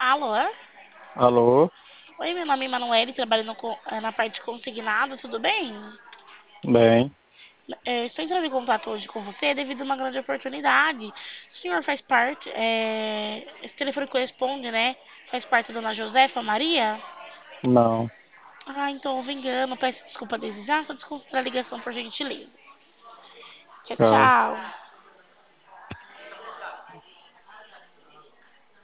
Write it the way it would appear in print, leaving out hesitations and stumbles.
Alô? Alô? Oi, meu nome é Emanuele, trabalho na parte de consignado, tudo bem? Bem, Estou entrando em contato hoje com você devido a uma grande oportunidade. O senhor faz parte, esse telefone corresponde, né? Faz parte da dona Josefa Maria? não. Ah, então houve engano, peço desculpa desde já, só desculpa pela ligação por gentileza. Tchau, Tchau. tchau.